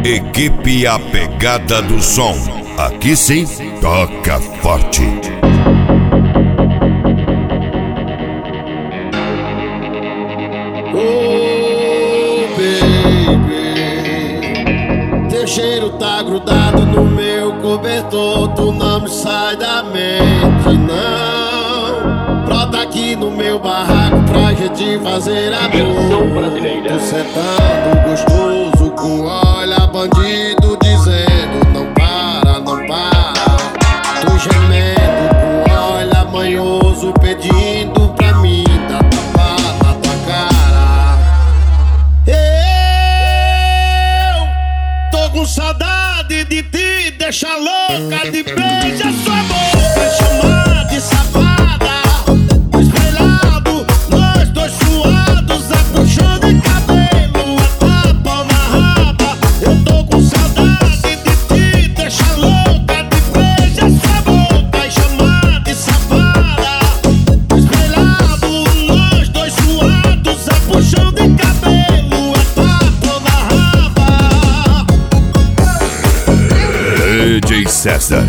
Equipe A Pegada do Som. Aqui sim, toca forte. Oh, baby, teu cheiro tá grudado no meu cobertor. Tu não me sai da mente, não. Brota aqui no meu barraco pra gente fazer amor. Tô sentando gostoso com olha bandido dizendo não para, não para. Tô gemendo com olha manhoso pedindo pra mim dar tapa na tua cara. Eu tô com saudade de te deixar louca, de beijar sua boca, chamar de safada. Espelhado, nós dois suados, a puxão de cabelo, a tapa na raba. Eu tô com saudade de te deixar louca, de beijar sua boca e chamar de safada. Espelhado, nós dois suados, a puxão de cabelo, a tapa na raba. DJ César.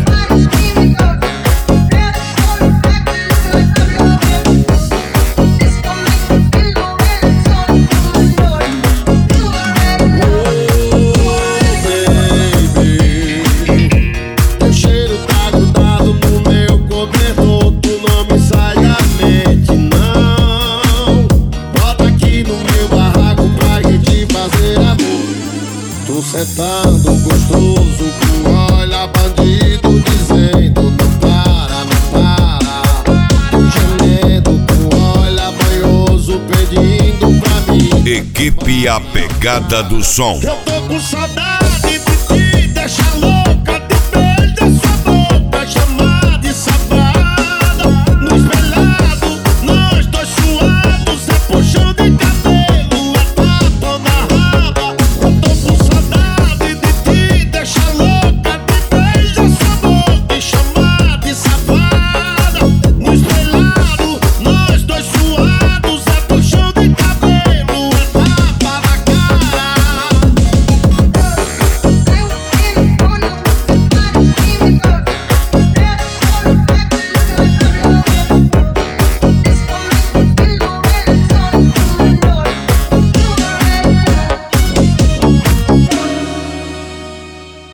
Tô sentando gostoso com olha bandido dizendo não para, não para. Tô gemendo com olha manhoso pedindo pra mim. Equipe A Pegada do Som. Eu tô com saudade